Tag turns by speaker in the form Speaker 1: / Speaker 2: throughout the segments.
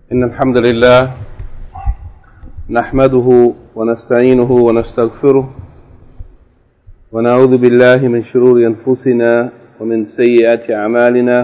Speaker 1: إن الحمد لله نحمده ونستعينه ونستغفره ونعوذ بالله من شرور أنفسنا ومن سيئات أعمالنا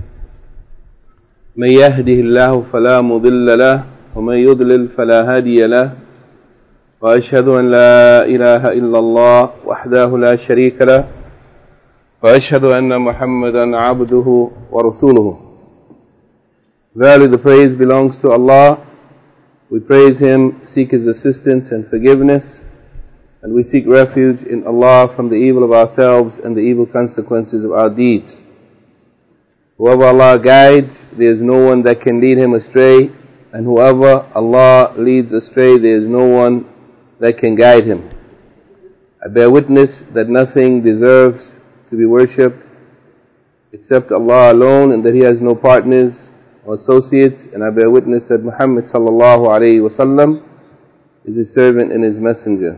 Speaker 1: من يهده الله فلا مضل له ومن يضلل فلا هادي له وأشهد أن لا إله إلا الله وحده لا شريك له وأشهد أن محمدا عبده ورسوله. Verily the praise belongs to Allah. We praise Him, seek His assistance and forgiveness, and we seek refuge in Allah from the evil of ourselves and the evil consequences of our deeds. Whoever Allah guides, there is no one that can lead him astray, and whoever Allah leads astray, there is no one that can guide him. I bear witness that nothing deserves to be worshipped except Allah alone, and that He has no partners or associates, and I bear witness that Muhammad sallallahu alayhi wasallam is His servant and His messenger.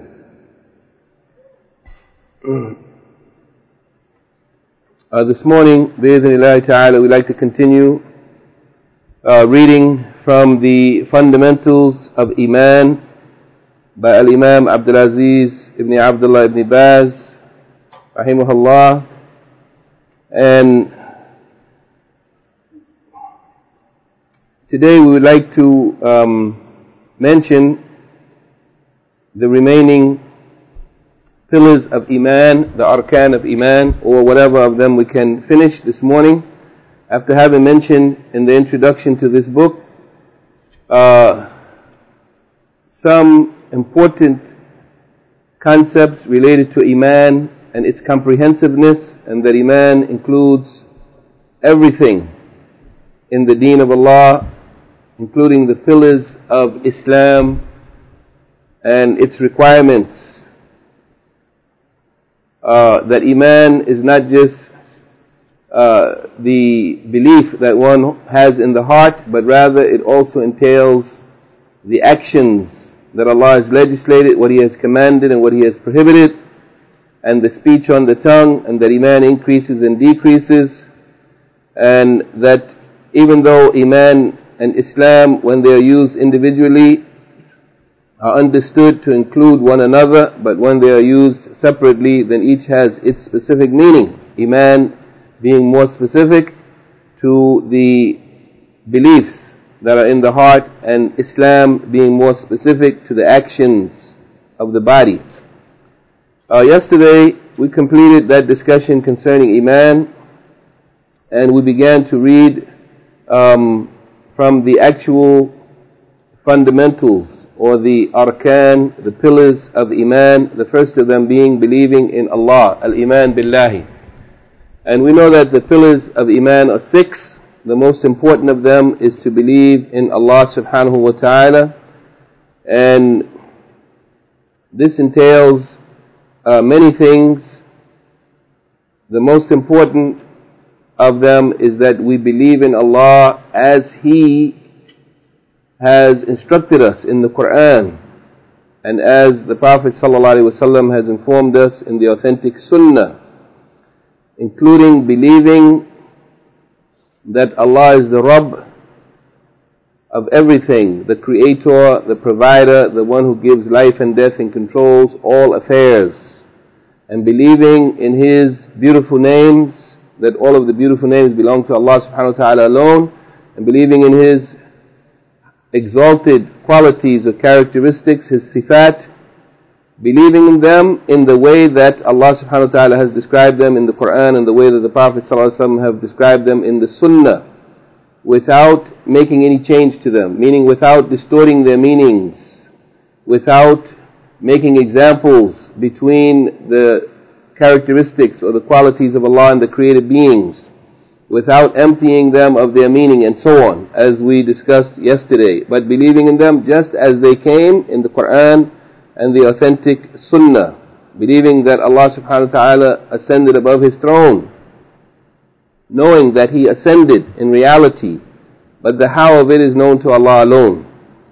Speaker 1: This morning, bi'idhnillahi ta'ala, we'd like to continue reading from the Fundamentals of Iman by Al-Imam Abdul Aziz ibn Abdullah ibn Baz rahimahullah. And today we would like to mention the remaining pillars of Iman, the arkan of Iman, or whatever of them we can finish this morning. After having mentioned in the introduction to this book some important concepts related to Iman and its comprehensiveness, and that Iman includes everything in the deen of Allah, including the pillars of Islam and its requirements. That Iman is not just the belief that one has in the heart, but rather it also entails the actions that Allah has legislated, what He has commanded and what He has prohibited, and the speech on the tongue, and that Iman increases and decreases, and that even though Iman and Islam, when they are used individually, are understood to include one another, but when they are used separately, then each has its specific meaning. Iman being more specific to the beliefs that are in the heart, and Islam being more specific to the actions of the body. Yesterday we completed that discussion concerning Iman, and we began to read from the actual fundamentals, or the arkan, the pillars of Iman, the first of them being believing in Allah, al-Iman billahi. And we know that the pillars of Iman are 6. The most important of them is to believe in Allah subhanahu wa ta'ala, and this entails many things. The most important of them is that we believe in Allah as He has instructed us in the Quran, and as the Prophet ﷺ has informed us in the authentic Sunnah, including believing that Allah is the Rabb of everything, the Creator, the Provider, the one who gives life and death and controls all affairs, and believing in His beautiful names, that all of the beautiful names belong to Allah subhanahu wa ta'ala alone, and believing in His exalted qualities or characteristics, His sifat, believing in them in the way that Allah subhanahu wa ta'ala has described them in the Quran, and the way that the Prophet ﷺ have described them in the Sunnah, without making any change to them, meaning without distorting their meanings, without making examples between the characteristics or the qualities of Allah and the created beings, without emptying them of their meaning, and so on, as we discussed yesterday, but believing in them just as they came in the Quran and the authentic Sunnah, believing that Allah subhanahu wa ta'ala ascended above His throne, knowing that He ascended in reality, but the how of it is known to Allah alone,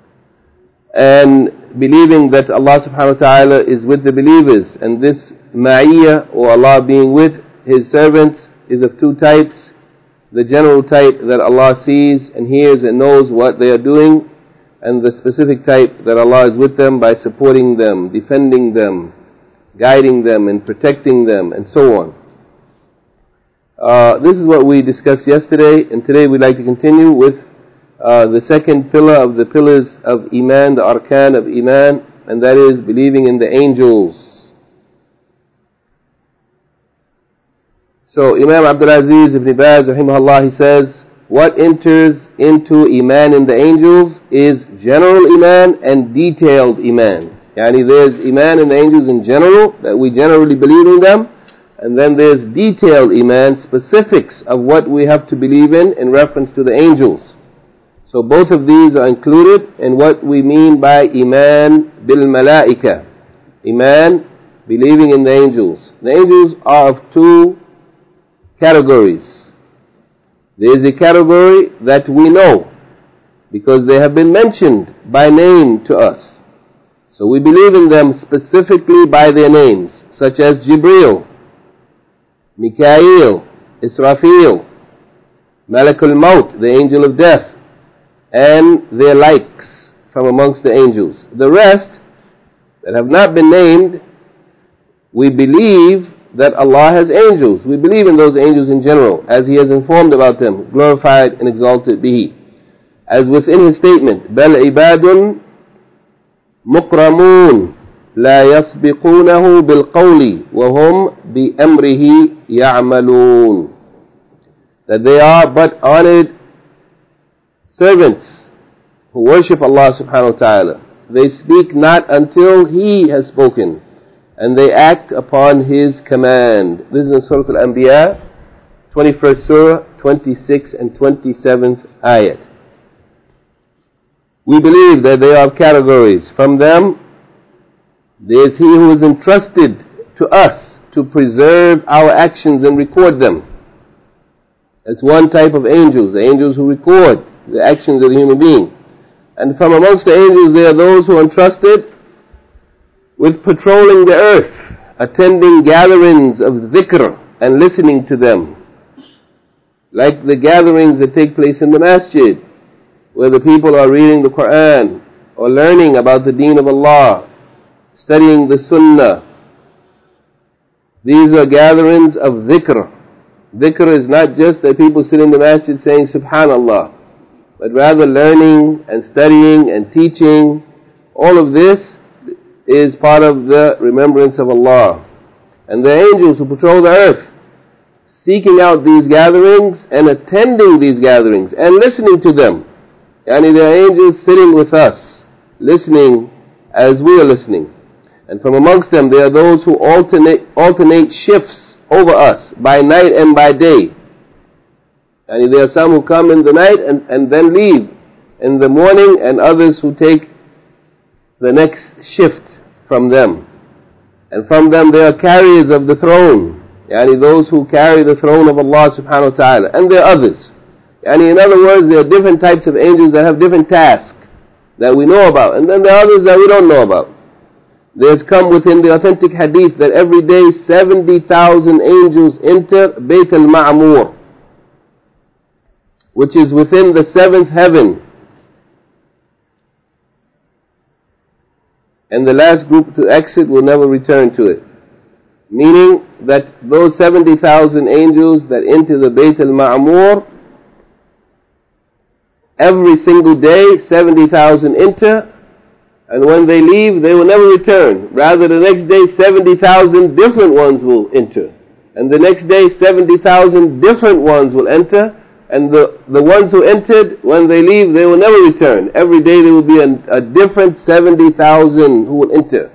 Speaker 1: and believing that Allah subhanahu wa ta'ala is with the believers, and this ma'iyah, or Allah being with His servants, is of 2 types. the general type that Allah sees and hears and knows what they are doing, and the specific type that Allah is with them by supporting them, defending them, guiding them and protecting them, and so on. This is what we discussed yesterday, and today we'd like to continue with the second pillar of the pillars of Iman, the arkan of Iman, and that is believing in the angels. So Imam Abdul Aziz ibn Baz rahimahullah, he says, what enters into Iman in the angels is general Iman and detailed Iman. Yani there's Iman in the angels in general, that we generally believe in them, and then there's detailed Iman, specifics of what we have to believe in reference to the angels. So both of these are included in what we mean by Iman bil Malaika. Iman, believing in the angels. The angels are of two categories. There is a category that we know because they have been mentioned by name to us. So we believe in them specifically by their names, such as Jibreel, Mikael, Israfil, Malakul Maut, the angel of death, and their likes from amongst the angels. The rest that have not been named, we believe that Allah has angels. We believe in those angels in general, as He has informed about them, glorified and exalted be He. As within His statement, بَلْ عِبَادٌ مُقْرَمُونَ لَا يَسْبِقُونَهُ بِالْقَوْلِ وَهُمْ بِأَمْرِهِ يَعْمَلُونَ. That they are but honored servants who worship Allah subhanahu wa ta'ala. They speak not until He has spoken, and they act upon His command. This is in Surah Al-Anbiya, 21st Surah, 26th and 27th ayat. We believe that they are categories. From them, there is He who is entrusted to us to preserve our actions and record them. That's one type of angels, the angels who record the actions of the human being. And from amongst the angels, there are those who are entrusted with patrolling the earth, attending gatherings of dhikr and listening to them, like the gatherings that take place in the masjid, where the people are reading the Quran or learning about the deen of Allah, studying the sunnah. These are gatherings of dhikr. Dhikr is not just that people sit in the masjid saying subhanallah, but rather learning and studying and teaching. All of this is part of the remembrance of Allah. And the angels who patrol the earth, seeking out these gatherings and attending these gatherings and listening to them. Yani there are angels sitting with us, listening as we are listening. And from amongst them there are those who alternate shifts over us by night and by day. And there are some who come in the night and then leave in the morning, and others who take the next shift from them. And from them there are carriers of the throne, yani those who carry the throne of Allah subhanahu wa ta'ala. And there are others. Yani in other words, there are different types of angels that have different tasks that we know about. And then there are others that we don't know about. There's come within the authentic hadith that every day 70,000 angels enter Bayt al-Ma'mur, which is within the seventh heaven. And the last group to exit will never return to it. Meaning that those 70,000 angels that enter the Bayt al-Ma'mur, every single day 70,000 enter, and when they leave they will never return. Rather the next day 70,000 different ones will enter, and the next day 70,000 different ones will enter, and the ones who entered, when they leave, they will never return. Every day there will be a different 70,000 who will enter.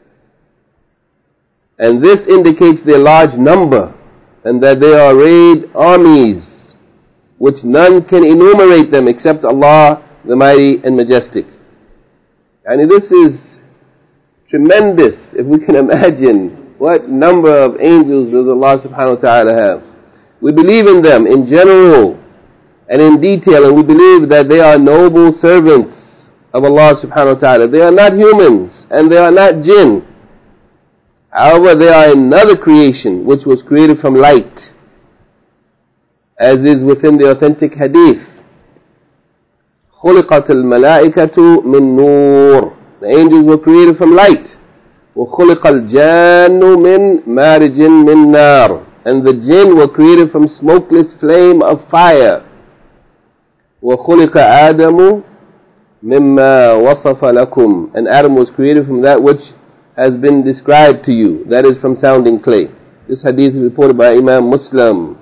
Speaker 1: And this indicates their large number, and that they are arrayed armies, which none can enumerate them except Allah, the Mighty and Majestic. And this is tremendous, if we can imagine what number of angels does Allah subhanahu wa ta'ala have. We believe in them in general and in detail, and we believe that they are noble servants of Allah subhanahu wa ta'ala. They are not humans and they are not jinn. However, they are another creation which was created from light. as is within the authentic hadith. خُلِقَتِ الْمَلَائِكَةُ مِن نُور. The angels were created from light. وَخُلِقَ الْجَانُّ مِن مَارِجٍ مِن نَار. And the jinn were created from smokeless flame of fire. وَخُلِقَ آدَمُ مِمَّا وَصَفَ لَكُمْ. And Adam was created from that which has been described to you. That is from sounding clay. This hadith is reported by Imam Muslim.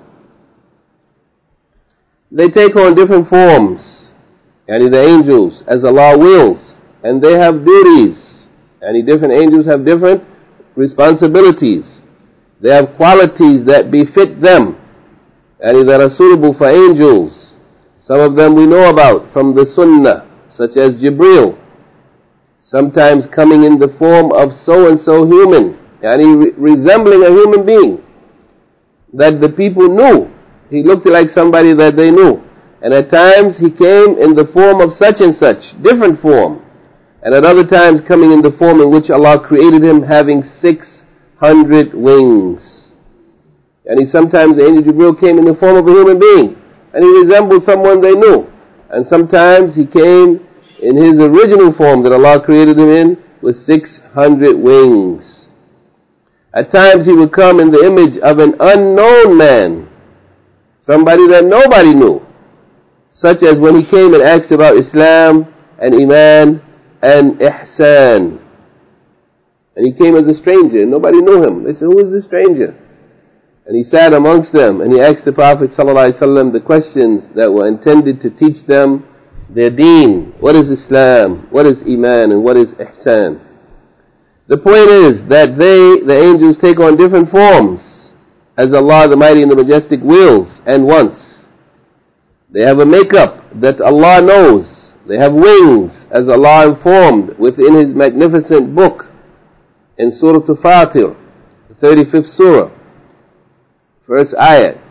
Speaker 1: They take on different forms, and the angels, as Allah wills, and they have duties. And different angels have different responsibilities. They have qualities that befit them, and that are suitable for angels. Some of them we know about from the Sunnah, such as Jibreel, sometimes coming in the form of so-and-so human, and resembling a human being that the people knew. He looked like somebody that they knew. And at times he came in the form of such and such, different form. And at other times coming in the form in which Allah created him, having 600 wings. And sometimes the angel Jibreel came in the form of a human being, and he resembled someone they knew. And sometimes he came in his original form that Allah created him in, with 600 wings. At times he would come in the image of an unknown man, somebody that nobody knew, such as when he came and asked about Islam and Iman and Ihsan. And he came as a stranger, and nobody knew him. They said, who is this stranger? And he sat amongst them, and he asked the Prophet ﷺ the questions that were intended to teach them their deen. What is Islam? What is Iman? And what is Ihsan? The point is that the angels, take on different forms as Allah the Mighty and the Majestic wills and wants. They have a makeup that Allah knows. They have wings, as Allah informed within His magnificent book in Surah Al-Fatir, the 35th Surah, first ayat.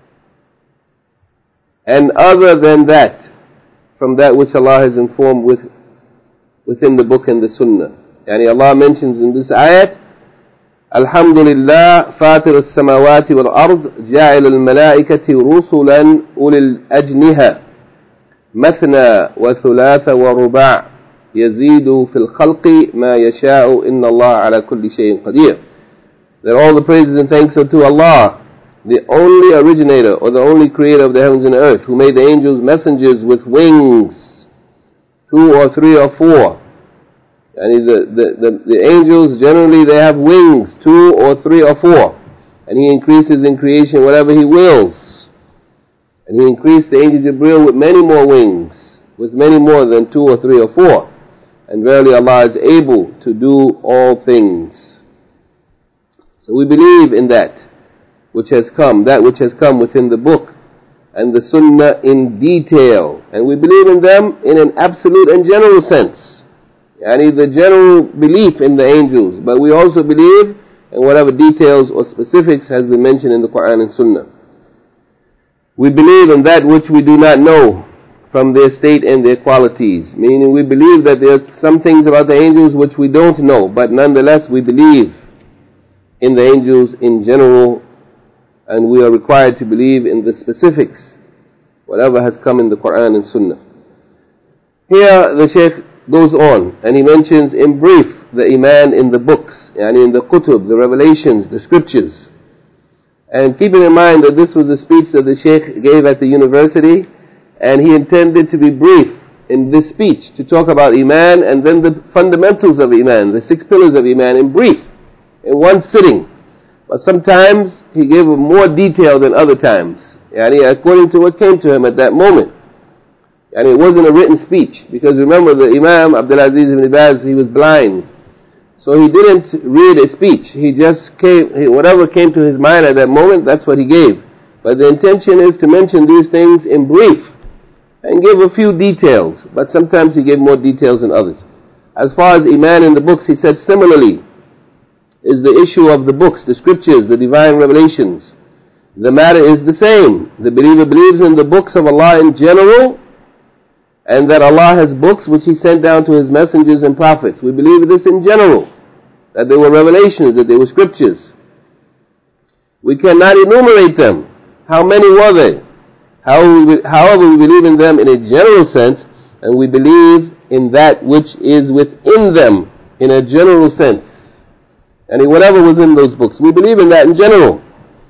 Speaker 1: And other than that, from that which Allah has informed within the book and the Sunnah. Yani Allah mentions in this ayat, Alhamdulillah, Fatir al-samawati wal-ard, Ja'il al-malaikati rusulan ulil ajniha, Mathna wa thulatha wa ruba' yazidu fil khalqi ma yasha'u inna Allah ala kulli shayin qadir. That all the praises and thanks are to Allah, the only originator or the only creator of the heavens and earth, who made the angels messengers with wings, 2 or 3 or 4. And the angels, generally they have wings, 2 or 3 or 4. And He increases in creation whatever He wills. And He increased the angel Jibreel with many more wings, with many more than 2 or 3 or 4. And verily Allah is able to do all things. So we believe in that which has come within the book and the Sunnah in detail. And we believe in them in an absolute and general sense. Yani the general belief in the angels, but we also believe in whatever details or specifics has been mentioned in the Quran and Sunnah. We believe in that which we do not know from their state and their qualities, meaning we believe that there are some things about the angels which we don't know, but nonetheless we believe in the angels in general, and we are required to believe in the specifics, whatever has come in the Quran and Sunnah. Here the Shaykh goes on, and he mentions in brief the Iman in the books, and in the Kutub, the revelations, the scriptures. And keeping in mind that this was a speech that the Shaykh gave at the university, and he intended to be brief in this speech, to talk about Iman, and then the fundamentals of Iman, the 6 pillars of Iman in brief, in one sitting. But sometimes he gave more detail than other times, according to what came to him at that moment. And it wasn't a written speech, because remember the Imam Abdul Aziz ibn Baz, he was blind, so he didn't read a speech. He just whatever came to his mind at that moment, that's what he gave. But the intention is to mention these things in brief and give a few details, but sometimes he gave more details than others. As far as Iman in the books, he said similarly is the issue of the books, the scriptures, the divine revelations. The matter is the same. The believer believes in the books of Allah in general, and that Allah has books which He sent down to His messengers and prophets. We believe this in general, that they were revelations, that they were scriptures. We cannot enumerate them. How many were they? However, we believe in them in a general sense, and we believe in that which is within them in a general sense. And whatever was in those books, we believe in that in general.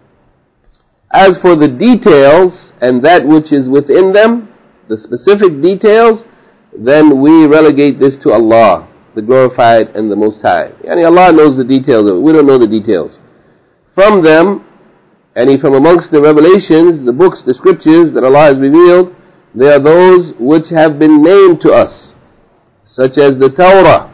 Speaker 1: As for the details and that which is within them, the specific details, then we relegate this to Allah, the glorified and the Most High. Yani Allah knows the details of it. We don't know the details. From them, from amongst the revelations, the books, the scriptures that Allah has revealed, they are those which have been named to us, such as the Torah,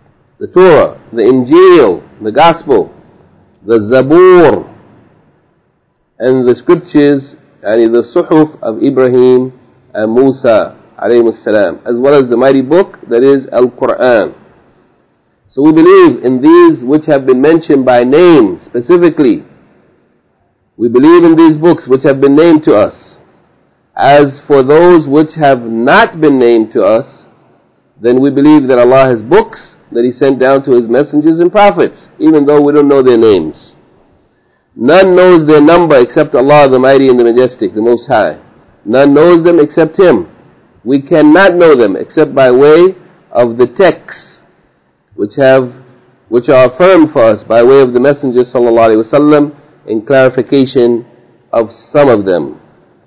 Speaker 1: the Injil, the Gospel, the Zabur, and the scriptures, the Suhuf of Ibrahim and Musa, alayhim as-salam, as well as the mighty book that is Al-Quran. So we believe in these which have been mentioned by name specifically. We believe in these books which have been named to us. As for those which have not been named to us, then we believe that Allah has books that He sent down to His messengers and prophets, even though we don't know their names. None knows their number except Allah, the Mighty and the Majestic, the Most High. None knows them except Him. We cannot know them except by way of the texts which are affirmed for us by way of the Messenger sallallahu alaihi wasallam in clarification of some of them.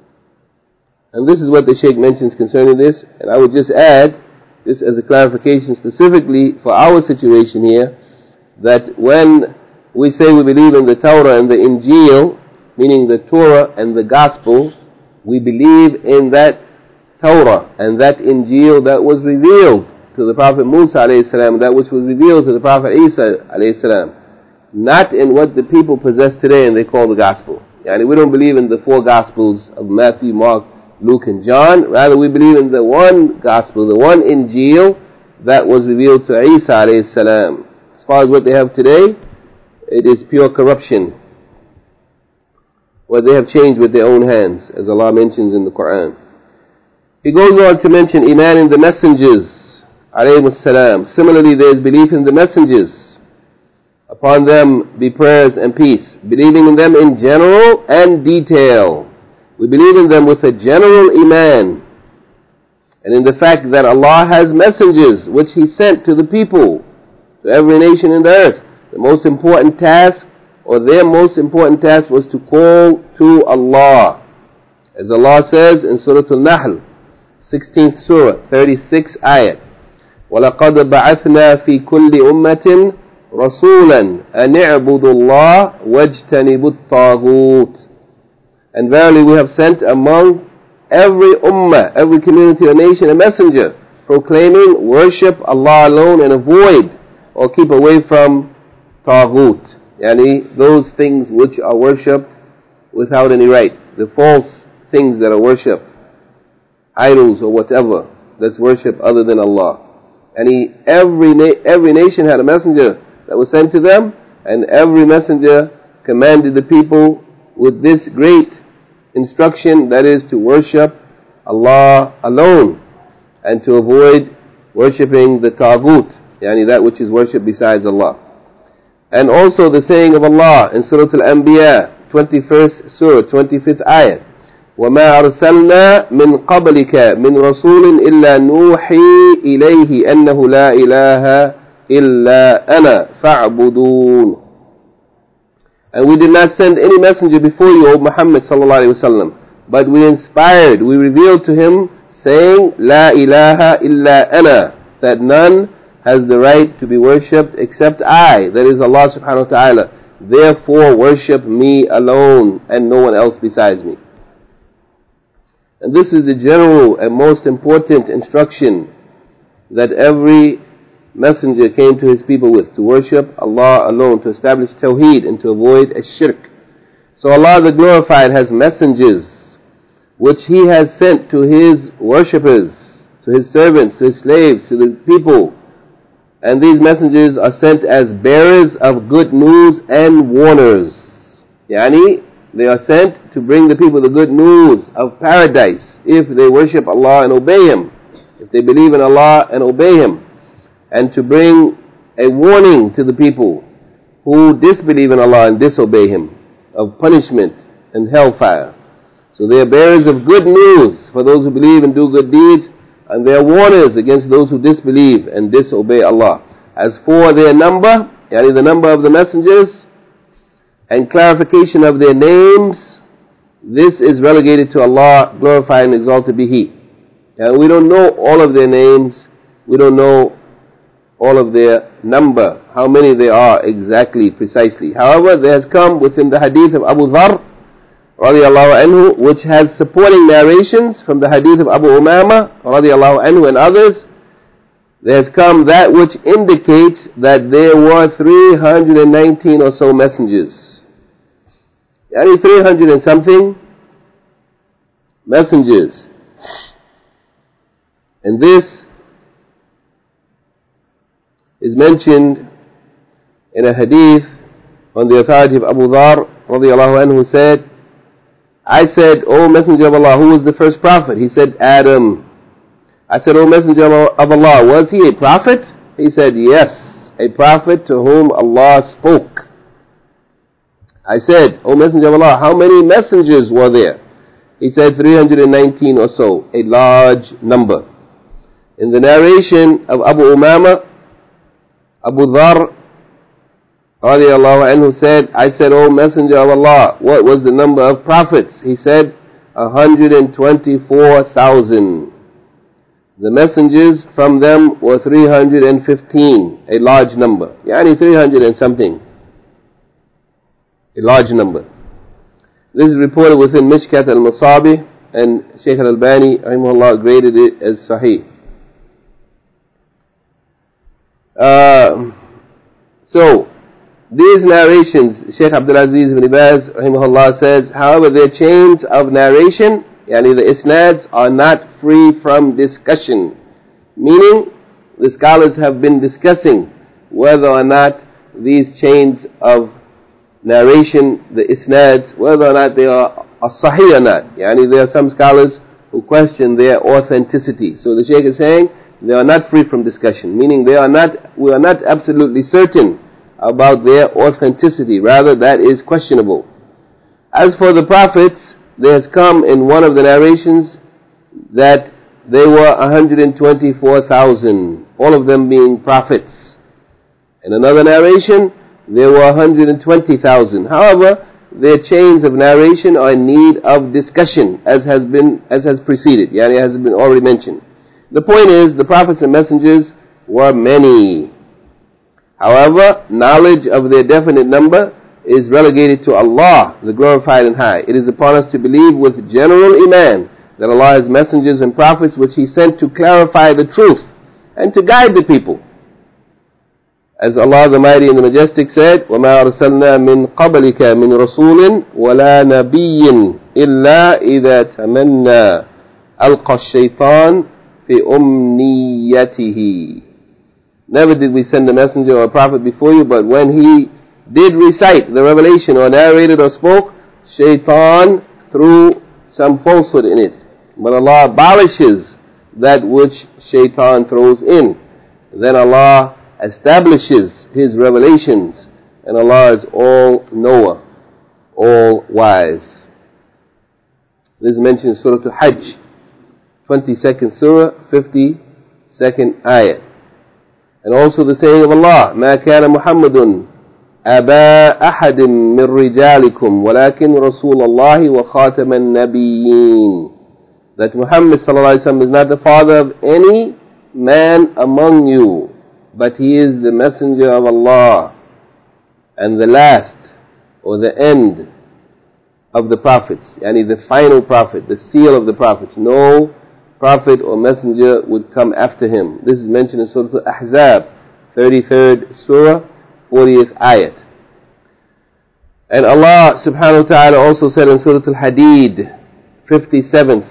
Speaker 1: And this is what the Shaykh mentions concerning this. And I would just add, just as a clarification specifically for our situation here, that when we say we believe in the Torah and the Injil, meaning the Torah and the Gospel, we believe in that Torah and that Injil that was revealed to the Prophet Musa alayhi salam, that which was revealed to the Prophet Isa alayhi salam, not in what the people possess today and they call the Gospel. Yani we don't believe in the 4 Gospels of Matthew, Mark, Luke and John. Rather we believe in the one Gospel, the one Injil that was revealed to Isa alayhi salam. As far as what they have today, it is pure corruption. What they have changed with their own hands, as Allah mentions in the Quran. He goes on to mention Iman in the messengers, alayhimus salam. Similarly, there is belief in the messengers. Upon them be prayers and peace. Believing in them in general and detail. We believe in them with a general Iman. And in the fact that Allah has messengers which He sent to the people, to every nation in the earth. The most important task, or their most important task, was to call to Allah. As Allah says in Surah Al-Nahl, 16th Surah, 36th ayat, وَلَقَدْ بَعَثْنَا فِي كُلِّ أُمَّةٍ رَسُولًا أَنِ اعْبُدُوا اللَّهَ وَاجْتَنِبُوا الطَّاغُوتِ. And verily we have sent among every ummah, every community or nation, a messenger, proclaiming, worship Allah alone and avoid or keep away from Taghut, yani those things which are worshipped without any right, the false things that are worshipped, idols or whatever that's worshipped other than Allah. And every nation had a messenger that was sent to them, and every messenger commanded the people with this great instruction, that is to worship Allah alone and to avoid worshipping the Taghut, yani that which is worshipped besides Allah. And also the saying of Allah in Surah Al-Anbiya, 21st Surah, 25th ayat, وَمَا أَرْسَلْنَا مِنْ قَبْلِكَ مِنْ رَسُولٍ إِلَّا نُوحِي إِلَيْهِ أَنَّهُ لَا إِلَهَ إِلَّا أَنَا فَاعْبُدُونَ. And we did not send any messenger before you, O Muhammad sallallahu alaihi wasallam, but we revealed to him, saying, La ilaha illa ana, that none has the right to be worshipped except I, that is Allah subhanahu wa ta'ala. Therefore worship me alone and no one else besides me. And this is the general and most important instruction that every messenger came to his people with, to worship Allah alone, to establish tawheed and to avoid shirk. So Allah the Glorified has messengers which He has sent to His worshippers, to His servants, to His slaves, to the people. And these messengers are sent as bearers of good news and warners. Yani, they are sent to bring the people the good news of paradise if they worship Allah and obey Him, if they believe in Allah and obey Him, and to bring a warning to the people who disbelieve in Allah and disobey Him of punishment and hellfire. So they are bearers of good news for those who believe and do good deeds, and they are warners against those who disbelieve and disobey Allah. As for their number, yani the number of the messengers, and clarification of their names, this is relegated to Allah, glorified and exalted be He. And we don't know all of their names, we don't know all of their number, how many there are exactly, precisely. However, there has come within the hadith of Abu Dharr, radiallahu anhu, which has supporting narrations from the hadith of Abu Umama, radiallahu anhu, and others. There has come that which indicates that there were 319 or so messengers. Yani 300 and something messengers. And this is mentioned in a hadith on the authority of Abu Dharr radiallahu anhu, who said, I said, O Messenger of Allah, who was the first prophet? He said, Adam. I said, O Messenger of Allah, was he a prophet? He said, yes, a prophet to whom Allah spoke. I said, O Messenger of Allah, how many messengers were there? He said 319 or so, a large number. In the narration of Abu Umama, Abu Dharr radiallahu anhu said, I said, O Messenger of Allah, what was the number of prophets? He said, 124,000. The messengers from them were 315, a large number. Yani 300 and something. A large number. This is reported within Mishkat al-Masabih, and Shaykh al-Albani rahimahullah graded it as Sahih. So, these narrations, Shaykh Abdul Aziz ibn Baz rahimahullah says, however, their chains of narration, yani the isnads, are not free from discussion. Meaning, the scholars have been discussing whether or not these chains of narration, the isnads, whether or not they are sahih or not. Yani there are some scholars who question their authenticity. So the Shaykh is saying, they are not free from discussion. Meaning we are not absolutely certain about their authenticity. Rather, that is questionable. As for the prophets, there has come in one of the narrations that they were 124,000, all of them being prophets. In another narration, there were 120,000. However, their chains of narration are in need of discussion, as has preceded, yani has been already mentioned. The point is, the prophets and messengers were many. However, knowledge of their definite number is relegated to Allah, the glorified and high. It is upon us to believe with general iman that Allah has messengers and prophets which He sent to clarify the truth and to guide the people. As Allah the Mighty and the Majestic said, وَمَا أَرْسَلْنَا مِنْ قَبْلِكَ مِنْ رَسُولٍ وَلَا نَبِيٍّ إِلَّا إِذَا تَمَنَّى أَلْقَى الشَّيْطَانِ فِي أُمْنِيَّتِهِ. Never did we send a messenger or a prophet before you, but when he did recite the revelation or narrated or spoke, shaitan threw some falsehood in it. But Allah abolishes that which shaitan throws in. Then Allah establishes His revelations, and Allah is all knower, all wise. This is mentioned in Surah Al-Hajj, 22nd Surah, 52nd Ayah. And also the saying of Allah, مَا كَانَ مُحَمَّدٌ أَبَا أَحَدٍ مِّن رِجَالِكُمْ وَلَكِنْ رَسُولَ اللَّهِ وَخَاتَمَ النَّبِيِّينَ. That Muhammad sallallahu alaihi wasallam is not the father of any man among you, but he is the messenger of Allah and the last or the end of the prophets, yani the final prophet, the seal of the prophets. No prophet or messenger would come after him. This is mentioned in Surah Al-Ahzab, 33rd Surah, 40th Ayat. And Allah subhanahu wa ta'ala also said in Surah Al-Hadid, 57th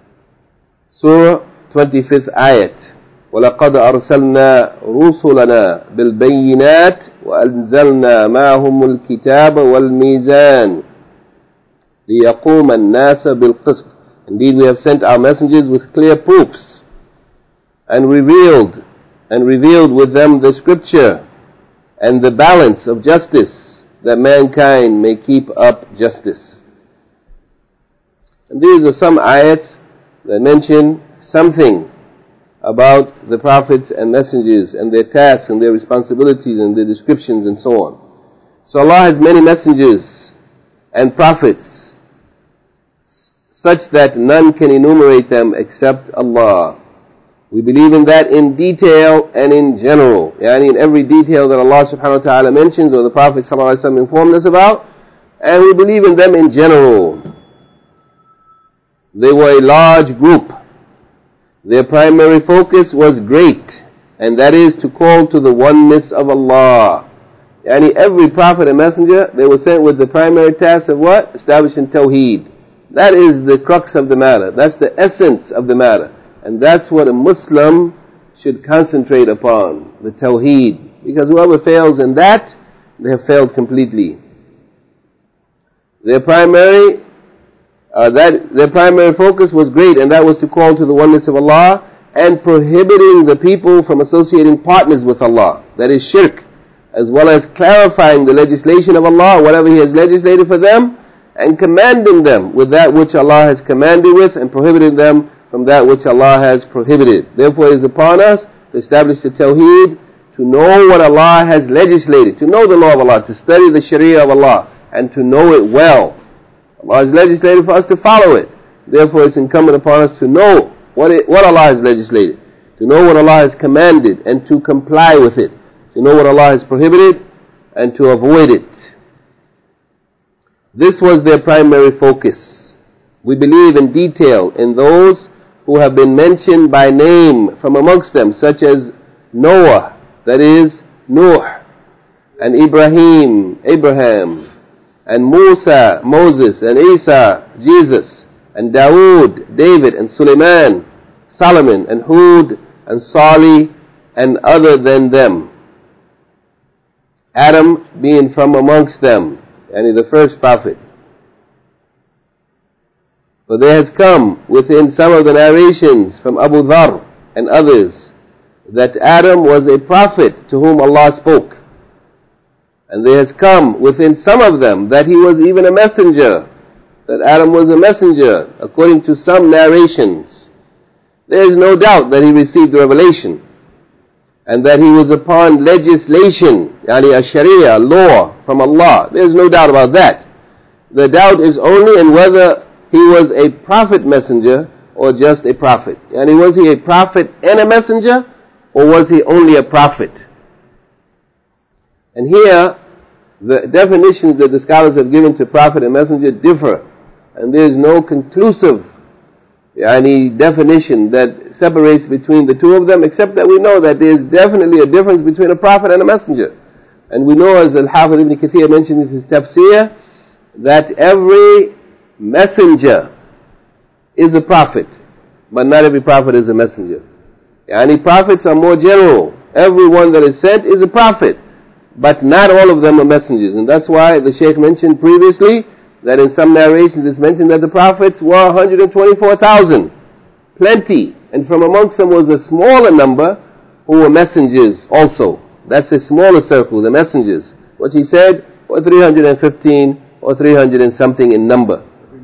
Speaker 1: Surah, 25th Ayat, وَلَقَدْ أَرْسَلْنَا رُسُلَنَا بِالْبَيِّنَاتِ وَأَنزَلْنَا مَعَهُمُ الْكِتَابَ وَالْمِيزَانَ لِيَقُومَ النَّاسَ بِالْقِسْطِ. Indeed, we have sent our messengers with clear proofs and revealed with them the scripture and the balance of justice, that mankind may keep up justice. And these are some ayats that mention something about the prophets and messengers and their tasks and their responsibilities and their descriptions and so on. So Allah has many messengers and prophets such that none can enumerate them except Allah. We believe in that in detail and in general. Yani in every detail that Allah subhanahu wa ta'ala mentions or the Prophet sallallahu alaihi wasallam informed us about. And we believe in them in general. They were a large group. Their primary focus was great. And that is to call to the oneness of Allah. Yani every prophet and messenger, they were sent with the primary task of what? Establishing Tawheed. That is the crux of the matter. That's the essence of the matter. And that's what a Muslim should concentrate upon, the Tawheed. Because whoever fails in that, they have failed completely. Their primary focus was great, and that was to call to the oneness of Allah and prohibiting the people from associating partners with Allah. That is shirk. As well as clarifying the legislation of Allah, whatever He has legislated for them, and commanding them with that which Allah has commanded with, and prohibiting them from that which Allah has prohibited. Therefore it is upon us to establish the Tawheed, to know what Allah has legislated, to know the law of Allah, to study the Sharia of Allah, and to know it well. Allah has legislated for us to follow it. Therefore it's incumbent upon us to know what Allah has legislated, to know what Allah has commanded, and to comply with it, to know what Allah has prohibited, and to avoid it. This was their primary focus. We believe in detail in those who have been mentioned by name from amongst them, such as Noah, that is, Nuh, and Abraham, and Musa, Moses, and Isa, Jesus, and Dawood, David, and Sulaiman, Solomon, and Hud, and Salih, and other than them. Adam being from amongst them, and the first prophet. For there has come within some of the narrations from Abu Dharr and others that Adam was a prophet to whom Allah spoke. And there has come within some of them that he was even a messenger, that Adam was a messenger, according to some narrations. There is no doubt that he received the revelation, and that he was upon legislation, yani a sharia, law from Allah. There is no doubt about that. The doubt is only in whether he was a prophet messenger or just a prophet. Yani was he a prophet and a messenger, or was he only a prophet? And here, the definitions that the scholars have given to prophet and messenger differ. And there is no conclusive definition that separates between the two of them, except that we know that there is definitely a difference between a prophet and a messenger. And we know, as Al-Hafidh Ibn Kathir mentioned in his tafsir, that every messenger is a prophet, but not every prophet is a messenger. Prophets are more general. Everyone that is sent is a prophet, but not all of them are messengers. And that's why the Shaykh mentioned previously that in some narrations it's mentioned that the prophets were 124,000. Plenty. And from amongst them was a smaller number who were messengers also. That's a smaller circle, the messengers. What he said, were 315 or 300 and something in number.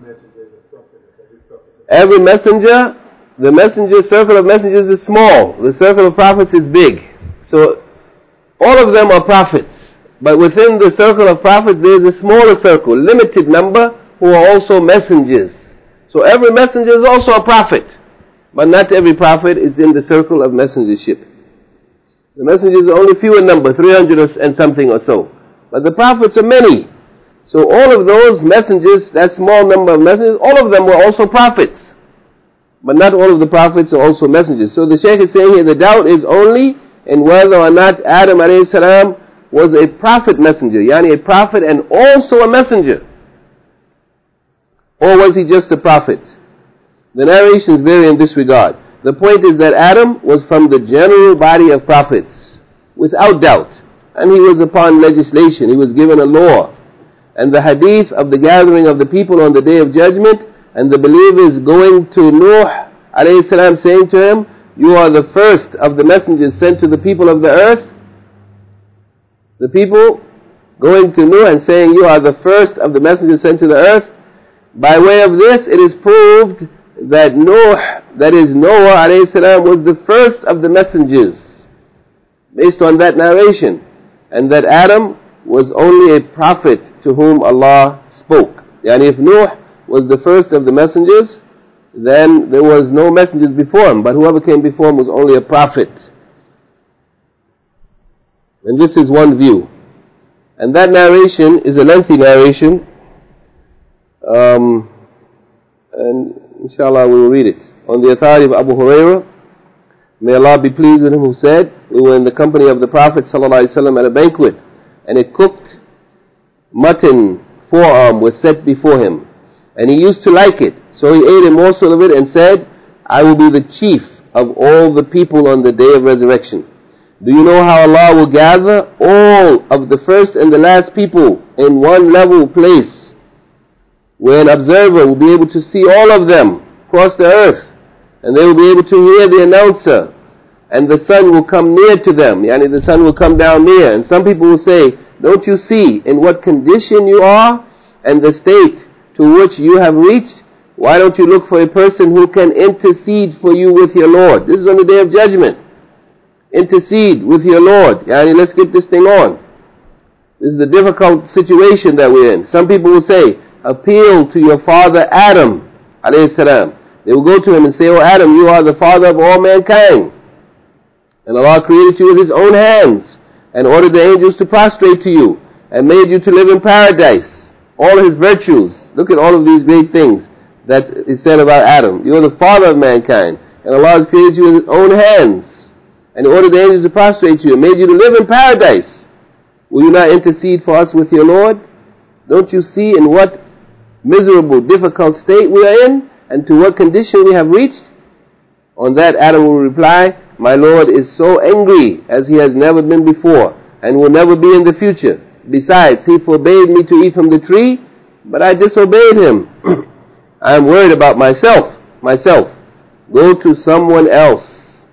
Speaker 1: Every messenger, the circle of messengers is small. The circle of prophets is big. So all of them are prophets. But within the circle of prophets there is a smaller circle, limited number, who are also messengers. So every messenger is also a prophet. But not every prophet is in the circle of messengership. The messengers are only few in number, 300 and something or so. But the prophets are many. So all of those messengers, that small number of messengers, all of them were also prophets. But not all of the prophets are also messengers. So the Shaykh is saying here, the doubt is only in whether or not Adam alayhi salam was a prophet messenger, yani a prophet and also a messenger. Or was he just a prophet? The narrations vary in this regard. The point is that Adam was from the general body of prophets, without doubt. And he was upon legislation, he was given a law. And the hadith of the gathering of the people on the Day of Judgment, and the believers going to Nuh alayhi salam saying to him, you are the first of the messengers sent to the people of the earth. The people going to Nuh and saying, you are the first of the messengers sent to the earth. By way of this, it is proved that Noah alayhi salam, was the first of the messengers, based on that narration, and that Adam was only a prophet to whom Allah spoke. Yani if Noah was the first of the messengers, then there was no messengers before him, but whoever came before him was only a prophet. And this is one view. And that narration is a lengthy narration, and inshallah we will read it. On the authority of Abu Hurairah, may Allah be pleased with him, who said, we were in the company of the Prophet ﷺ at a banquet, and a cooked mutton forearm was set before him, and he used to like it. So he ate a morsel of it and said, I will be the chief of all the people on the day of resurrection. Do you know how Allah will gather all of the first and the last people in one level place, where an observer will be able to see all of them across the earth, and they will be able to hear the announcer, and the sun will come near to them, yani the sun will come down near, and some people will say, don't you see in what condition you are and the state to which you have reached? Why don't you look for a person who can intercede for you with your Lord? This is on the day of judgment. Intercede with your Lord. Yani let's get this thing on. This is a difficult situation that we're in. Some people will say, appeal to your father Adam alayhi salam. They will go to him and say, oh Adam, you are the father of all mankind, and Allah created you with His own hands and ordered the angels to prostrate to you and made you to live in paradise. All His virtues. Look at all of these great things that is said about Adam. You are the father of mankind, and Allah has created you with His own hands and ordered the angels to prostrate to you and made you to live in paradise. Will you not intercede for us with your Lord? Don't you see in what miserable, difficult state we are in, and to what condition we have reached? On that Adam will reply, my Lord is so angry as He has never been before, and will never be in the future. Besides, He forbade me to eat from the tree, but I disobeyed Him. I am worried about myself. Go to someone else.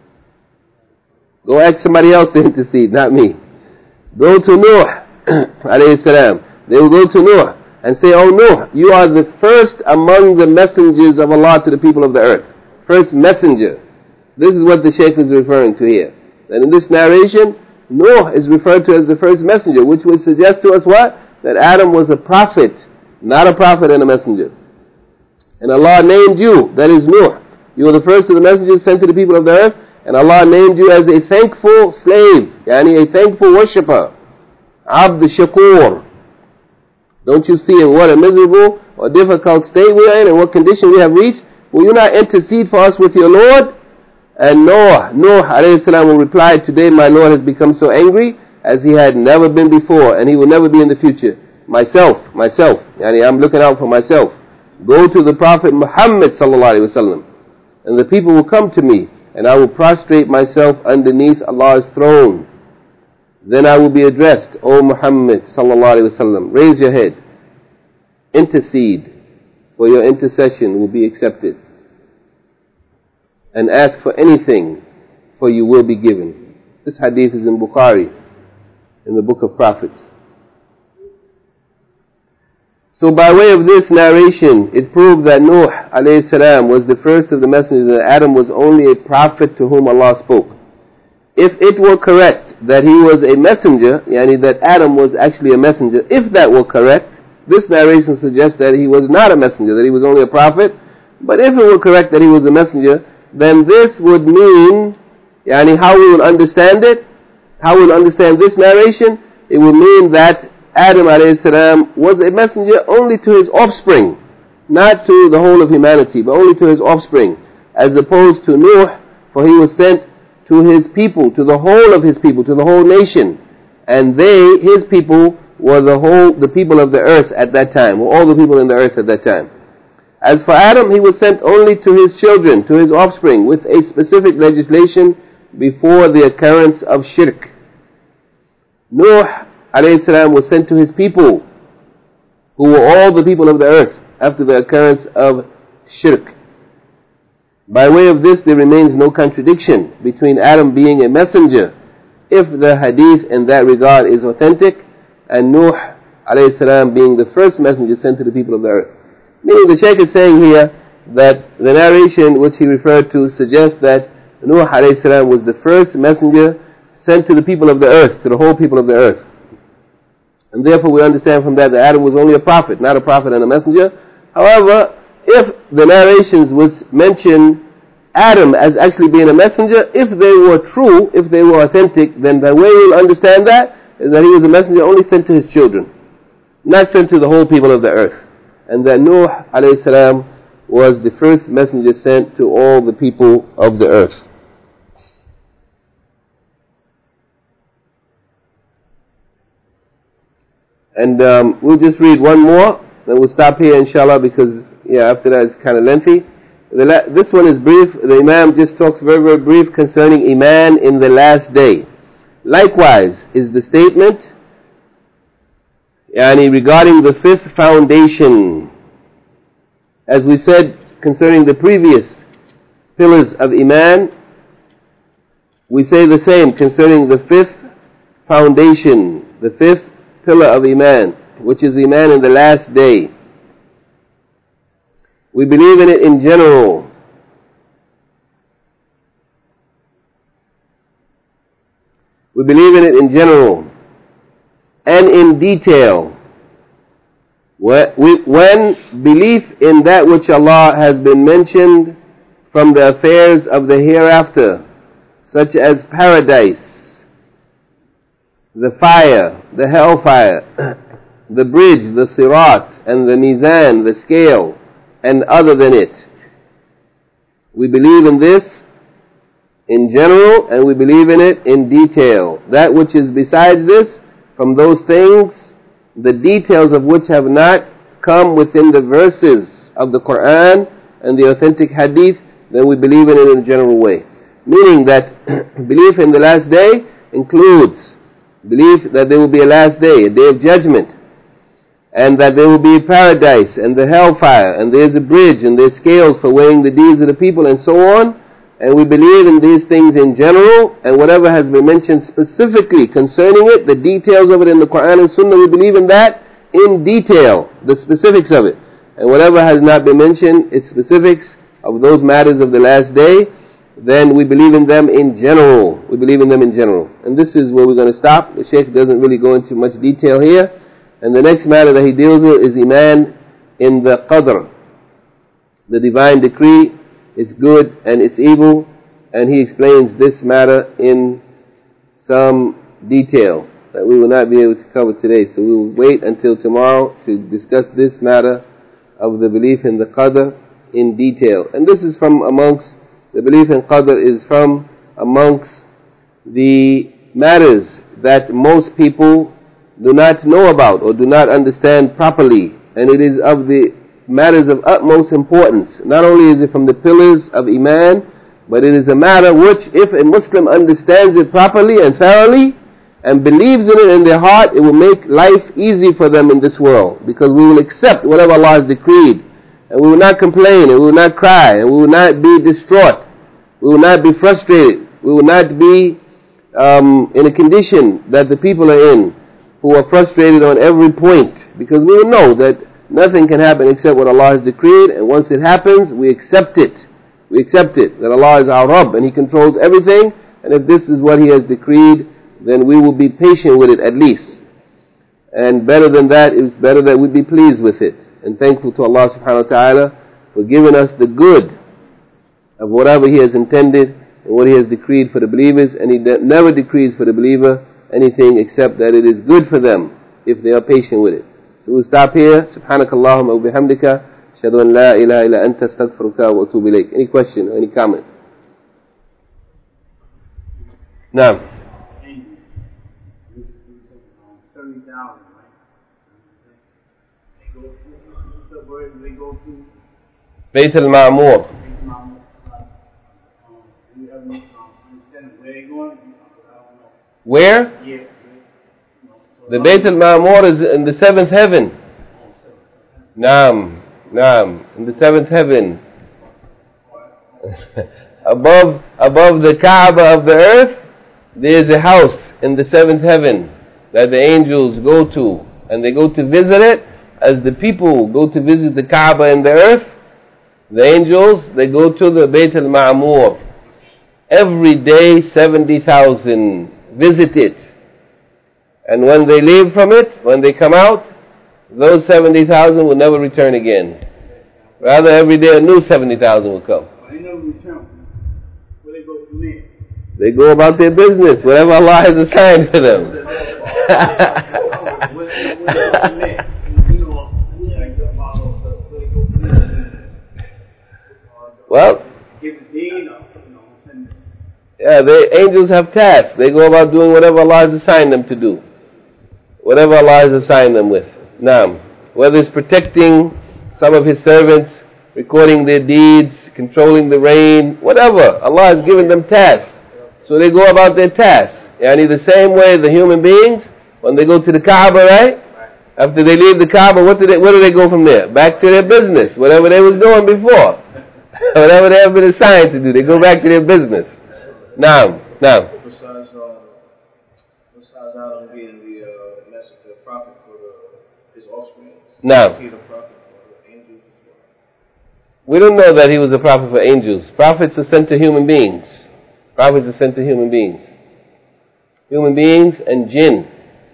Speaker 1: Go ask somebody else to intercede, not me. Go to Noah alayhi salam. They will go to Noah and say, oh Noah, you are the first among the messengers of Allah to the people of the earth. First messenger. This is what the Shaykh is referring to here. And in this narration, Noah is referred to as the first messenger, which would suggest to us what? That Adam was a prophet, not a prophet and a messenger. And Allah named you, that is Noah. You are the first of the messengers sent to the people of the earth, and Allah named you as a thankful slave, yani a thankful worshipper. Abd Shakur. Don't you see in what a miserable or difficult state we are in, and what condition we have reached? Will you not intercede for us with your Lord? And Noah alayhi salam will reply, today my Lord has become so angry as He had never been before, and He will never be in the future. Myself, yani I'm looking out for myself. Go to the Prophet Muhammad sallallahu alaihi wasallam, and the people will come to me, and I will prostrate myself underneath Allah's throne. Then I will be addressed, O Muhammad sallallahu alaihi wasallam, raise your head, intercede, for your intercession will be accepted, and ask for anything, for you will be given. This hadith is in Bukhari, in the Book of Prophets. So by way of this narration, it proved that Nuh alayhi salam was the first of the messengers, and Adam was only a prophet to whom Allah spoke. If it were correct that he was a messenger, yani that Adam was actually a messenger, if that were correct, this narration suggests that he was not a messenger, that he was only a prophet. But if it were correct that he was a messenger, then this would mean, yani how we will understand it, how we will understand this narration, it would mean that Adam alayhi salam was a messenger only to his offspring, not to the whole of humanity, but only to his offspring, as opposed to Nuh, for he was sent to his people, to the whole of his people, to the whole nation, and they, his people, were the people of the earth at that time, or all the people in the earth at that time. As for Adam, he was sent only to his children, to his offspring, with a specific legislation before the occurrence of shirk. Nuh alayhi salam was sent to his people, who were all the people of the earth, after the occurrence of shirk. By way of this, there remains no contradiction between Adam being a messenger, if the hadith in that regard is authentic, and Nuh alayhi salam being the first messenger sent to the people of the earth. Meaning the Shaykh is saying here that the narration which he referred to suggests that Nuh alayhi salam was the first messenger sent to the people of the earth, to the whole people of the earth. And therefore we understand from that Adam was only a prophet, not a prophet and a messenger. However, if the narrations which mention Adam as actually being a messenger, if they were true, if they were authentic, then the way we'll understand that is that he was a messenger only sent to his children, not sent to the whole people of the earth. And that Nuh alayhi salam was the first messenger sent to all the people of the earth. And we'll just read one more, then we'll stop here inshallah, because after that it's kind of lengthy. This one is brief. The Imam just talks very, very brief concerning Iman in the last day. Likewise is the statement regarding the fifth foundation. As we said concerning the previous pillars of Iman, we say the same concerning the fifth foundation, the fifth pillar of Iman, which is Iman in the last day. We believe in it in general. We believe in it in general and in detail. When belief in that which Allah has been mentioned from the affairs of the hereafter, such as paradise, the fire, the hellfire, the bridge, the sirat, and the mizan, the scale, and other than it. We believe in this in general, and we believe in it in detail. That which is besides this, from those things, the details of which have not come within the verses of the Quran and the authentic hadith, then we believe in it in a general way. Meaning that belief in the last day includes belief that there will be a last day, a day of judgment, and that there will be paradise and the hellfire, and there's a bridge and there's scales for weighing the deeds of the people, and so on. And we believe in these things in general, and whatever has been mentioned specifically concerning it, the details of it in the Quran and Sunnah, we believe in that in detail, the specifics of it. And whatever has not been mentioned, its specifics of those matters of the last day, then we believe in them in general. We believe in them in general. And this is where we're going to stop. The Shaykh doesn't really go into much detail here. And the next matter that he deals with is Iman in the Qadr, the divine decree. It's good and it's evil, and he explains this matter in some detail that we will not be able to cover today. So we will wait until tomorrow to discuss this matter of the belief in the Qadr in detail. And this is from amongst, the belief in Qadr is from amongst the matters that most people do not know about or do not understand properly. And it is of the matters of utmost importance. Not only is it from the pillars of Iman, but it is a matter which, if a Muslim understands it properly and thoroughly and believes in it in their heart, it will make life easy for them in this world, because we will accept whatever Allah has decreed, and we will not complain, and we will not cry, and we will not be distraught, we will not be frustrated, we will not be in a condition that the people are in, who are frustrated on every point, because we will know that nothing can happen except what Allah has decreed, and once it happens, we accept it. We accept it, that Allah is our Rabb, and He controls everything, and if this is what He has decreed, then we will be patient with it at least. And better than that, it's better that we be pleased with it, and thankful to Allah subhanahu wa ta'ala for giving us the good of whatever He has intended, and what He has decreed for the believers, and He never decrees for the believer anything except that it is good for them, if they are patient with it. So we'll stop here. Subhanakallahumma wa bihamdika, ashhadu an la ilaha illa anta, astaghfiruka wa atubu ilayk. Any question or any comment? Naam.
Speaker 2: 70,000, right? Where do they go to?
Speaker 1: Bayt al-Ma'mur.
Speaker 2: Do you have any understanding where they're going? I don't know.
Speaker 1: Where?
Speaker 2: Yeah.
Speaker 1: The Bayt al-Ma'mur is in the seventh heaven. Naam, in the seventh heaven. above the Kaaba of the earth, there is a house in the seventh heaven that the angels go to, and they go to visit it as the people go to visit the Kaaba in the earth, the angels, they go to the Bayt al-Ma'mur. Every day 70,000 visit it. And when they leave from it, when they come out, those 70,000 will never return again. Rather, every day a new 70,000 will come.
Speaker 2: They never return. Where they go from there?
Speaker 1: They go about their business, whatever Allah has assigned to them. Well, yeah, the angels have tasks. They go about doing whatever Allah has assigned them to do. Whatever Allah has assigned them with. Now, whether it's protecting some of His servants, recording their deeds, controlling the rain, whatever. Allah has given them tasks. So they go about their tasks. Yani the same way the human beings, when they go to the Kaaba, right? After they leave the Kaaba, where do they go from there? Back to their business, whatever they was doing before. Whatever they have been assigned to do, they go back to their business. Now.
Speaker 3: Besides Adam being the messenger prophet for his offspring,
Speaker 1: now,
Speaker 3: is he the prophet for the angels as well?
Speaker 1: We don't know that he was a prophet for angels. Prophets are sent to human beings. Prophets are sent to human beings. Human beings and jinn.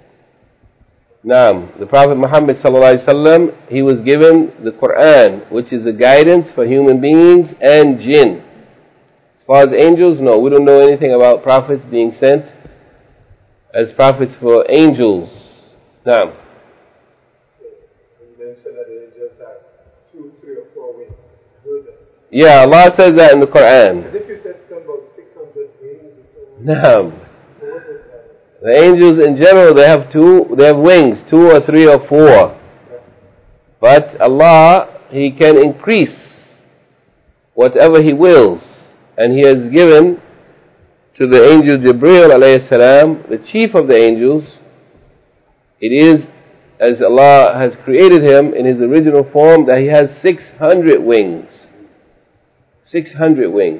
Speaker 1: Now, the Prophet Muhammad sallallahu alaihi wasallam, he was given the Quran, which is a guidance for human beings and jinn. As far as angels, no, we don't know anything about prophets being sent as prophets for angels. Now,
Speaker 4: you mentioned that they just have 2, 3, or 4 wings.
Speaker 1: yeah, Allah says that in the Quran.
Speaker 4: As if you said something about 600 wings or so.
Speaker 1: Now, the angels in general, they have wings, 2 or 3 or 4. But Allah, He can increase whatever He wills. And He has given to the angel Jibreel alayhi salam, the chief of the angels, it is as Allah has created him in his original form that he has 600 wings. 600 wings.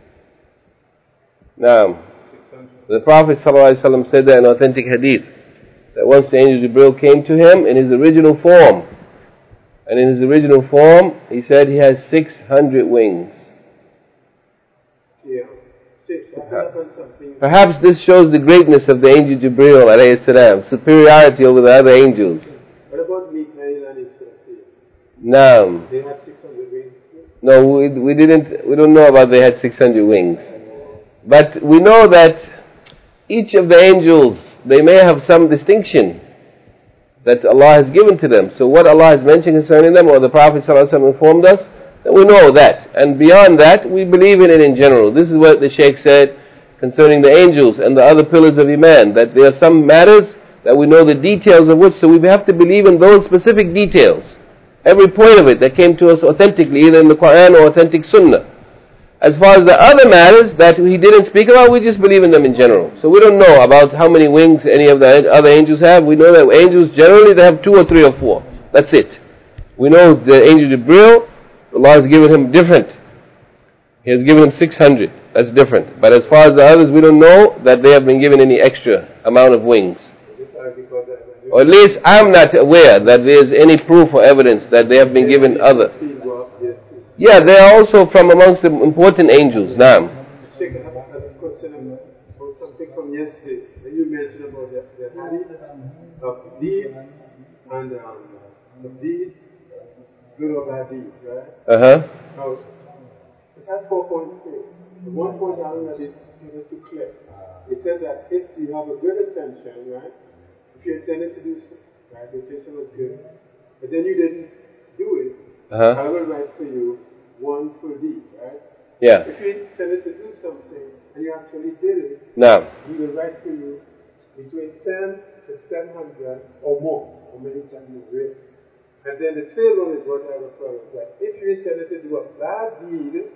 Speaker 1: Now, the Prophet ﷺ said that in authentic hadith, that once the angel Jibreel came to him in his original form, and in his original form, he said he has 600 wings.
Speaker 4: Yeah.
Speaker 1: Perhaps this shows the greatness of the angel Jibreel alayhi salam, superiority over the other angels.
Speaker 4: What about Mikael and Israfil?
Speaker 1: No.
Speaker 4: They had 600 wings too?
Speaker 1: No, we don't know about they had 600 wings. But we know that each of the angels, they may have some distinction that Allah has given to them. So what Allah has mentioned concerning them, or the Prophet ﷺ informed us, that we know that. And beyond that, we believe in it in general. This is what the Shaykh said concerning the angels and the other pillars of Iman, that there are some matters that we know the details of which, so we have to believe in those specific details. Every point of it that came to us authentically, either in the Quran or authentic Sunnah. As far as the other matters that he didn't speak about, we just believe in them in general. So we don't know about how many wings any of the other angels have. We know that angels generally they have 2 or 3 or 4. That's it. We know the angel Jibreel, Allah has given him different. He has given him 600. That's different. But as far as the others, we don't know that they have been given any extra amount of wings. Or at least I'm not aware that there is any proof or evidence that they have been given other. Yeah, they are also from amongst the important angels. Naam.
Speaker 4: Sheikh, I have a question about something from yesterday. When you mentioned about the hadith of deeds and the deeds, good or bad deeds, right? Now, it has 4 points here. The 1 point I don't know is too clear. It says that if you have a good intention, right? If you intended to do something, right? The intention was good, but then you didn't do it, I will write for you 1 full deed, right?
Speaker 1: Yeah.
Speaker 4: If you intended to do something and you actually did it,
Speaker 1: Naam.
Speaker 4: he will write for you between 10 to 700 or more, or many times you read. And then the third one is what I refer to, that if you intended to do a bad deed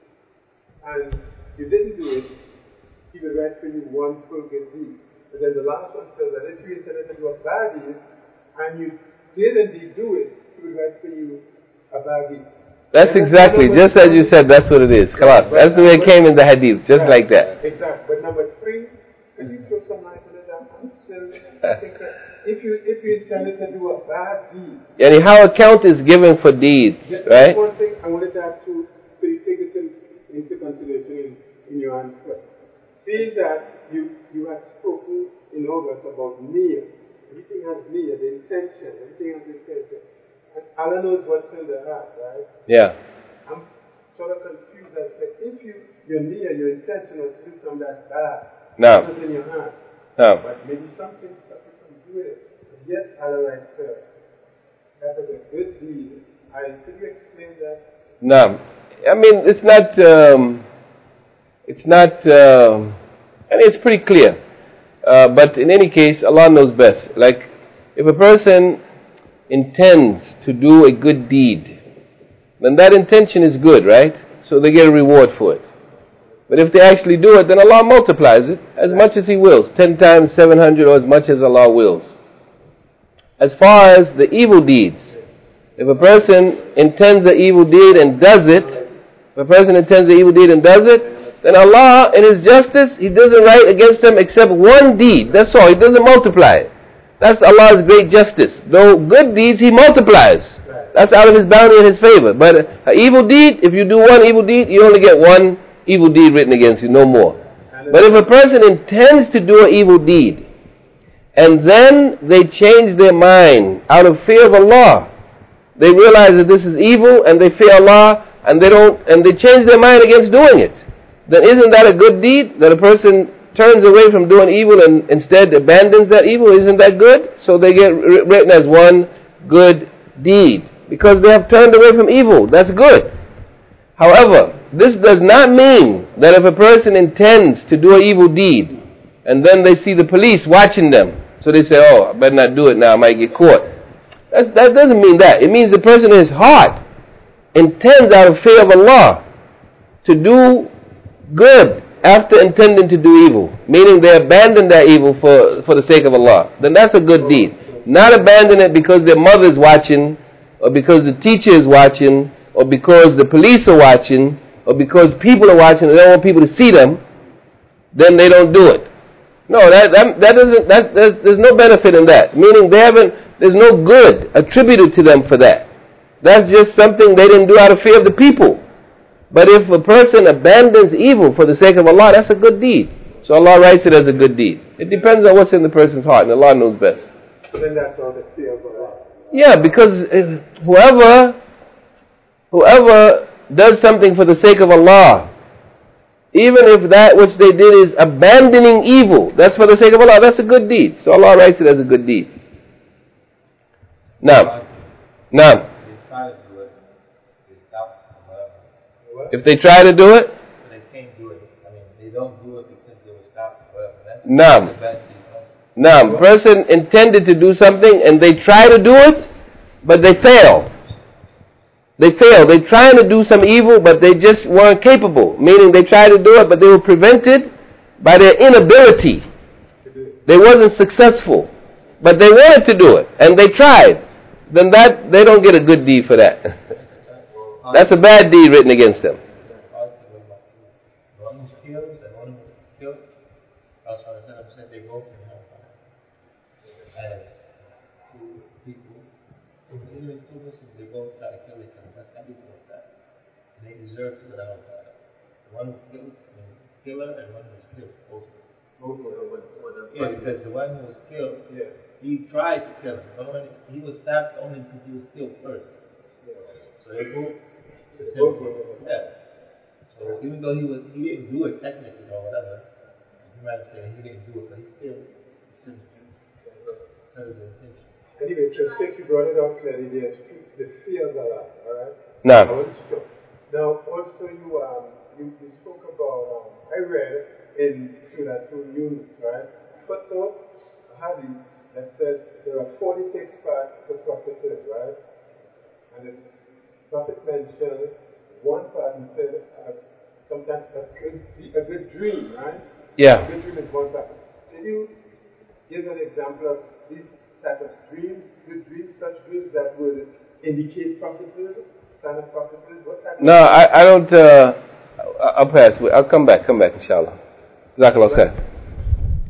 Speaker 4: and you didn't do it, he will write for you 1 full good deed. And then the last one says that if you intended to do a bad deed and you did indeed do it, he will write for you a bad deed.
Speaker 1: That's exactly, just as you said, that's what it is. Khalas. That's the way it came in the hadith, just like that.
Speaker 4: Exactly. But number 3 Can you throw some light on it? I'm still thinking, if you intended to do a bad deed.
Speaker 1: And how account is given for deeds, right?
Speaker 4: One thing I wanted to add to, so you take this into consideration in your answer. Seeing that you had spoken in August about Nia. Everything has Nia, the intention. Everything has intention. And Allah knows what's in the heart, right?
Speaker 1: Yeah.
Speaker 4: I'm sort of confused as to if your Nia, your intention was to do something that's bad.
Speaker 1: No.
Speaker 4: What's in your heart.
Speaker 1: No.
Speaker 4: But maybe something stopped you from doing it. But yet Allah writes, that was a good deed. Could you explain that?
Speaker 1: No. I mean, it's not, I mean, it's pretty clear. But in any case, Allah knows best. Like, if a person intends to do a good deed, then that intention is good, right? So they get a reward for it. But if they actually do it, then Allah multiplies it as much as He wills. 10 times 700 or as much as Allah wills. As far as the evil deeds, if a person intends an evil deed and does it, then Allah, in His justice, He doesn't write against them except one deed. That's all. He doesn't multiply it. That's Allah's great justice. Though good deeds, He multiplies. That's out of His bounty and His favor. But an evil deed, if you do one evil deed, you only get one evil deed written against you, no more. But if a person intends to do an evil deed, and then they change their mind out of fear of Allah, they realize that this is evil, and they fear Allah, and they change their mind against doing it, then isn't that a good deed? That a person turns away from doing evil and instead abandons that evil, isn't that good? So they get written as one good deed, because they have turned away from evil. That's good. However, this does not mean that if a person intends to do an evil deed, and then they see the police watching them, so they say, oh, I better not do it now, I might get caught. That doesn't mean that. It means the person in his heart intends out of fear of Allah to do good after intending to do evil, meaning they abandon that evil for the sake of Allah. Then that's a good deed. Not abandon it because their mother's watching, or because the teacher is watching, or because the police are watching, or because people are watching and they don't want people to see them. Then they don't do it. No, there's no benefit in that. Meaning there's no good attributed to them for that. That's just something they didn't do out of fear of the people. But if a person abandons evil for the sake of Allah, that's a good deed. So Allah writes it as a good deed. It depends on what's in the person's heart, and Allah knows best.
Speaker 4: So then that's all the fear of Allah.
Speaker 1: Yeah, because whoever does something for the sake of Allah, even if that which they did is abandoning evil, that's for the sake of Allah, that's a good deed. So Allah writes it as a good deed. Now. If they try to do it,
Speaker 3: they can't do it. I mean, they don't do it because they will stop.
Speaker 1: Naam. Person intended to do something and they try to do it, but they fail. They're trying to do some evil, but they just weren't capable. Meaning they tried to do it, but they were prevented by their inability. They wasn't successful, but they wanted to do it and they tried. Then they don't get a good deed for that. That's a bad deed written against them.
Speaker 3: One was killed and one was killed. Also, they both in hellfire. And two people, even two Muslims, they both try to kill each other. That's everything like that. And they deserve to go to hellfire. One was killed, killer, and one was killed. Both of them. Yeah, because the one who was killed, he tried to kill him. But he was stabbed only because he was killed first. So they both. Yeah. So even though he didn't do it technically or whatever, you might say he didn't do it, but he still sinned because of the intention.
Speaker 4: Anyway, so since you brought it out clearly, there's the fear of Allah, alright?
Speaker 1: No.
Speaker 4: Now, also you spoke about, I read in Surah 2 Yunus, right? Footnote, a hadith that says there are 46 parts to prophethood, right? And the Prophet mentioned one part and said sometimes a good dream, right?
Speaker 1: Yeah.
Speaker 4: A good dream is one part. Can you give an example of these type of dreams, good dreams, such dreams that would indicate prophethood, sign of prophethood? What type
Speaker 1: No, I don't. I'll pass. I'll come back, inshallah. Jazakallah khair.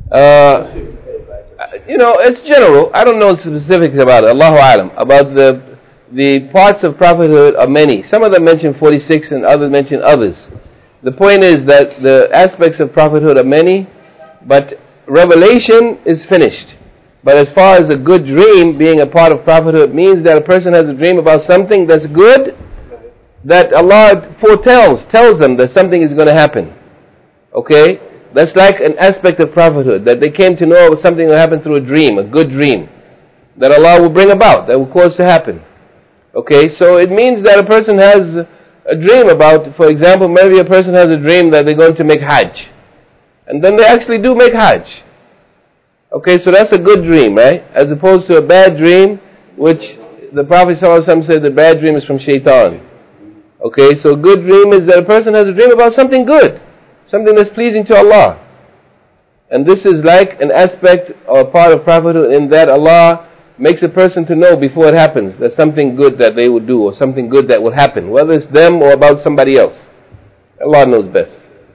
Speaker 1: It's general. I don't know specifics about it. Allahu Alam. About the parts of prophethood are many. Some of them mention 46 and others mention others. The point is that the aspects of prophethood are many, but revelation is finished. But as far as a good dream being a part of prophethood means that a person has a dream about something that's good, that Allah tells them that something is going to happen. Okay? That's like an aspect of prophethood, that they came to know something will happen through a dream, a good dream, that Allah will bring about, that will cause to happen. Okay? So it means that a person has a dream about, for example, maybe a person has a dream that they're going to make Hajj. And then they actually do make Hajj. Okay, so that's a good dream, right? As opposed to a bad dream, which the Prophet ﷺ said the bad dream is from shaitan. Okay, so a good dream is that a person has a dream about something good, something that's pleasing to Allah. And this is like an aspect or part of prophethood in that Allah makes a person to know before it happens that something good that they will do or something good that will happen, whether it's them or about somebody else. Allah knows best.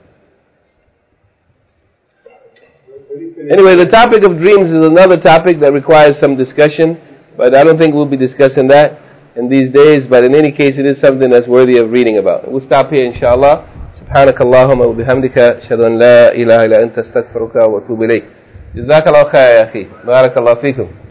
Speaker 1: Anyway, the topic of dreams is another topic that requires some discussion, but I don't think we'll be discussing that in these days, but in any case it is something that's worthy of reading about. We'll stop here inshallah. سبحانك اللهم وبحمدك أشهد أن لا إله إلا أنت استغفرك وأتوب إليك. جزاك الله خير يا أخي. بارك الله فيكم.